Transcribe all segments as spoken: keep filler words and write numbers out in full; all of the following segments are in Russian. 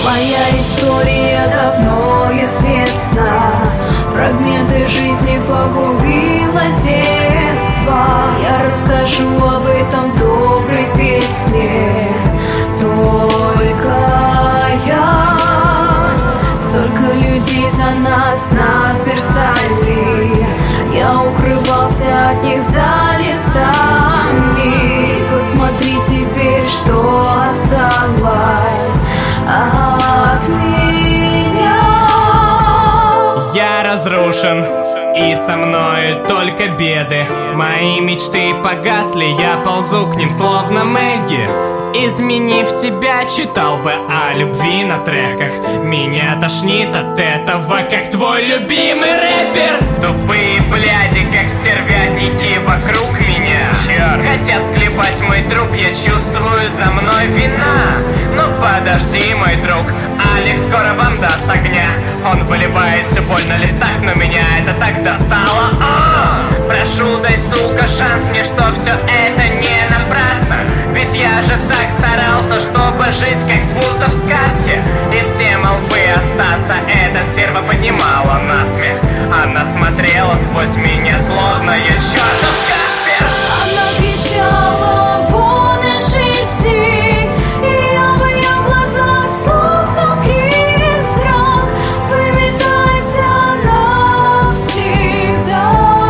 Моя история давно известна, фрагменты жизни погубило детство. Я расскажу об этом в доброй песне, только я. Столько людей за нас насмерть стали, я укрывался от них за листами. Посмотри теперь, что осталось от меня. Я разрушен, и со мною только беды. Мои мечты погасли, я ползу к ним словно Мэгги. Изменив себя, читал бы о любви на треках. Меня тошнит от этого, как твой любимый рэпер. Тупые бляди, как стервятники вокруг меня. Черт. Хотят склепать мой труп, я чувствую за мной вина. Но подожди, мой друг, Алекс скоро вам даст огня. Он выливает всю боль на листах, но меня это так достало. О! Прошу, дай, сука, шанс мне, что все это не напрасно. Ведь я же так старался, чтобы жить как будто в сказке. И все молвы остаться, эта стерва поднимала насмех. Она смотрела сквозь меня, словно я чертов Каспер. Она кричала вон из жизни, и я в ее глазах словно призрак. Выметайся навсегда.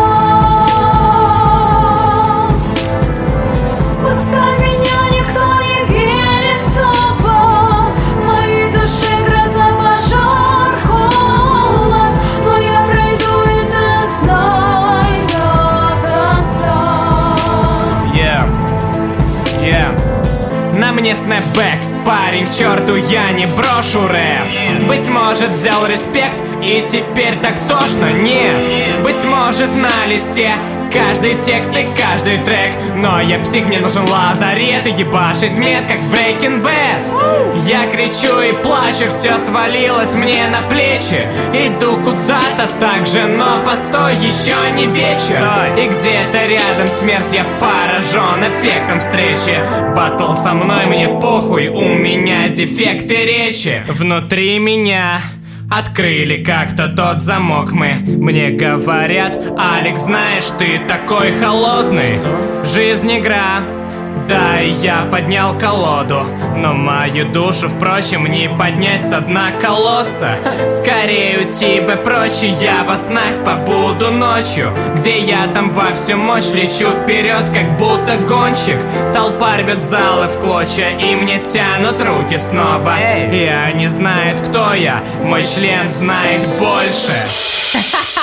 Пускай меня никто не верит снова, в моей душе гроза, пожар, холод, но я пройду это, знай, до конца. Yeah, yeah. На мне снэпбэк, парень, к черту, я не брошу рэп. Быть может, взял респект, и теперь так тошно? Нет. Быть может, на листе каждый текст и каждый трек. Но я псих, мне нужен лазарет и ебашить мед, как в Breaking Bad. Я кричу и плачу, все свалилось мне на плечи. Иду куда-то так же, но постой, еще не вечер. И где-то рядом смерть, я поражен эффектом встречи. Баттл со мной, мне похуй, у меня дефекты речи. Внутри меня открыли как-то тот замок мы. Мне говорят: Алекс, знаешь, ты такой холодный. Жизнь игра, да, и я поднял колоду, но мою душу, впрочем, не поднять со дна колодца. Скорее уйти бы прочь, и я во снах побуду ночью. Где я, там во всю мощь лечу вперед, как будто гонщик. Толпа рвет залы в клочья, и мне тянут руки снова. И они знают, кто я, мой член знает больше.